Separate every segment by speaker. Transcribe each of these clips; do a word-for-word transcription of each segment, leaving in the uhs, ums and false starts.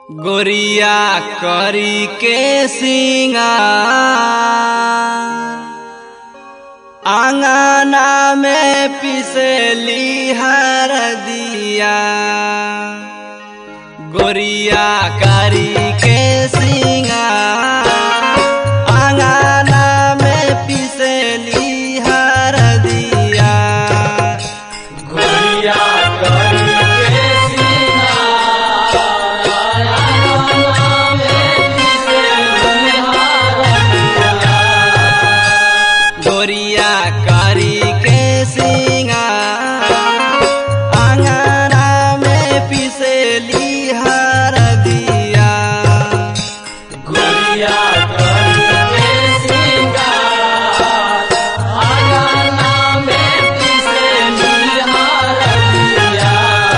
Speaker 1: गोरिया करी के सिंगार आंगना में पिसली हरदिया। गोरिया करी के सिंगार आंगना में पिसली हरदिया।
Speaker 2: गोरिया करी
Speaker 1: गोरिया करी के सिंगार आंगना में पिसली हरदिया।
Speaker 2: गोरिया करी के सिंगार आंगना में पिसली हरदिया।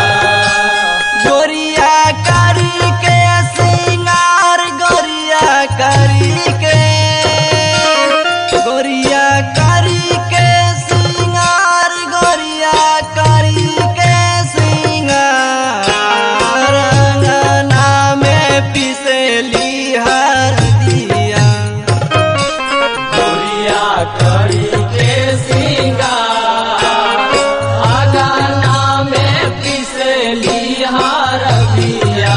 Speaker 1: गोरिया करी के सिंगार गोरिया करी के गोरिया करी के सिंगार गोरिया करी के सिंगार आंगना में पिसली हरदिया।
Speaker 2: गोरिया करी के सिंगार आंगना में पिसली हरदिया।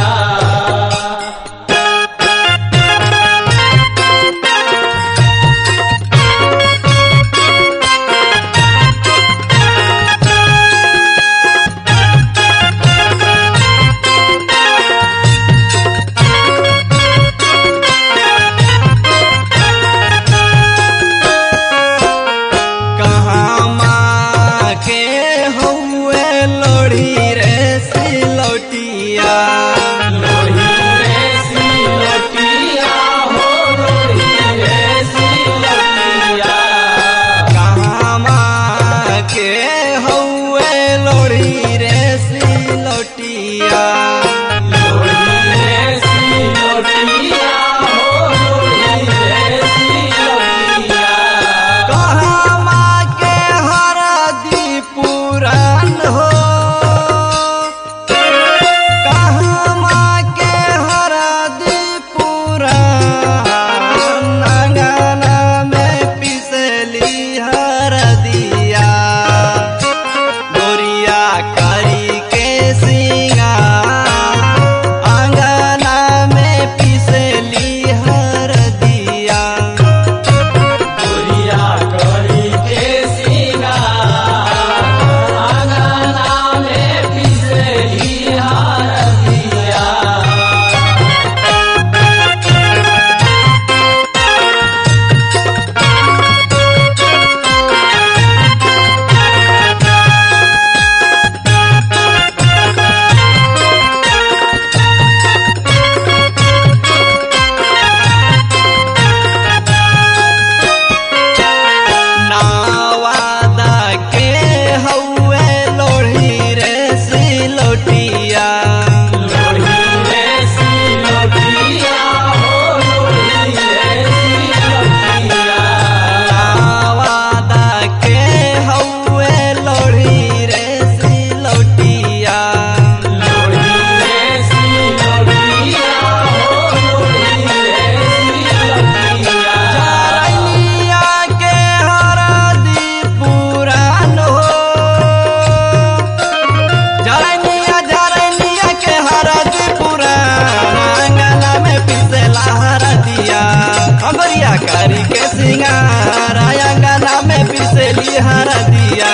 Speaker 1: करी के सिंगार आंगना में पिसली हरदिया।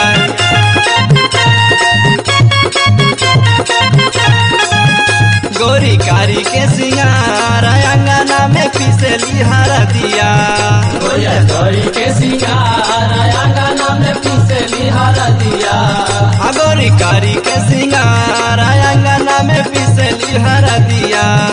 Speaker 1: गोरी करी के सिंगार आंगना में पिसली हरदिया।
Speaker 2: गोरिया करी के सिंगार आंगना में पिसली हरदिया।
Speaker 1: गोरी करी के सिंगार आंगना में पिसली हरदिया।